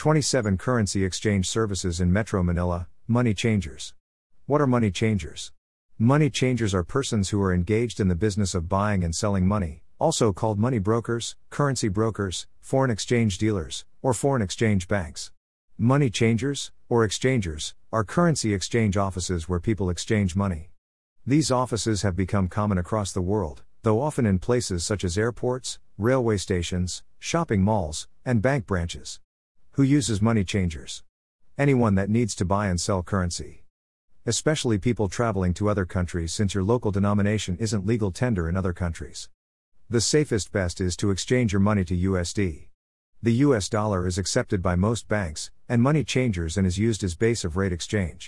27 Currency exchange services in Metro Manila. Money changers. What are money changers? Money changers are persons who are engaged in the business of buying and selling money, also called money brokers, currency brokers, foreign exchange dealers, or foreign exchange banks. Money changers, or exchangers, are currency exchange offices where people exchange money. These offices have become common across the world, though often in places such as airports, railway stations, shopping malls, and bank branches. Who uses money changers? Anyone that needs to buy and sell currency. Especially people traveling to other countries, since your local denomination isn't legal tender in other countries. The safest best is to exchange your money to USD. The US dollar is accepted by most banks and money changers and is used as base of rate exchange.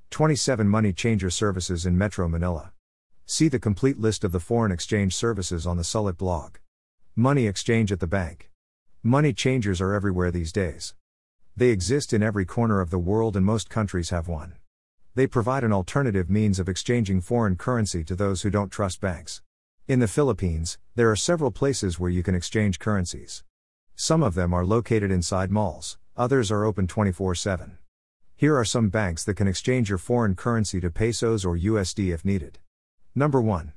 27 money changer services in Metro Manila. See the complete list of the foreign exchange services on the Sulit blog. Money exchange at the bank. Money changers are everywhere these days. They exist in every corner of the world and most countries have one. They provide an alternative means of exchanging foreign currency to those who don't trust banks. In the Philippines, there are several places where you can exchange currencies. Some of them are located inside malls, others are open 24/7. Here are some banks that can exchange your foreign currency to pesos or USD if needed. Number 1.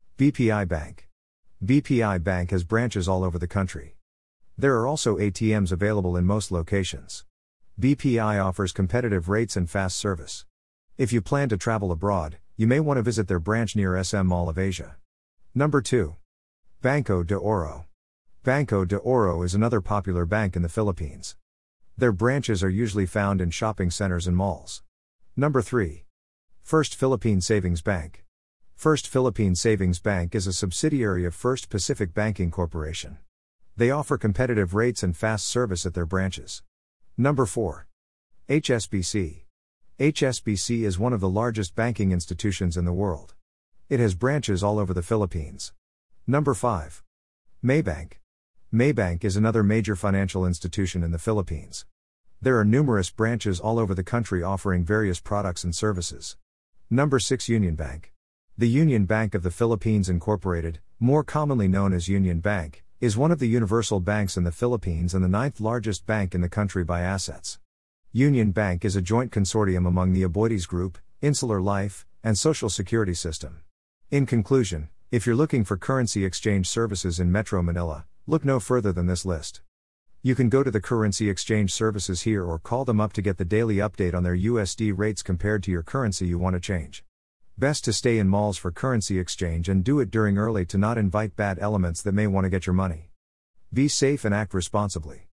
BPI Bank. BPI Bank has branches all over the country. There are also ATMs available in most locations. BPI offers competitive rates and fast service. If you plan to travel abroad, you may want to visit their branch near SM Mall of Asia. Number 2. Banco de Oro. Banco de Oro is another popular bank in the Philippines. Their branches are usually found in shopping centers and malls. Number 3. First Philippine Savings Bank. First Philippine Savings Bank is a subsidiary of First Pacific Banking Corporation. They offer competitive rates and fast service at their branches. Number 4. HSBC. HSBC is one of the largest banking institutions in the world. It has branches all over the Philippines. Number 5. Maybank. Maybank is another major financial institution in the Philippines. There are numerous branches all over the country offering various products and services. Number 6. Union Bank. The Union Bank of the Philippines Incorporated, more commonly known as Union Bank, is one of the universal banks in the Philippines and the 9th largest bank in the country by assets. Union Bank is a joint consortium among the Aboitiz Group, Insular Life, and Social Security System. In conclusion, if you're looking for currency exchange services in Metro Manila, look no further than this list. You can go to the currency exchange services here or call them up to get the daily update on their USD rates compared to your currency you want to change. Best to stay in malls for currency exchange and do it during early to not invite bad elements that may want to get your money. Be safe and act responsibly.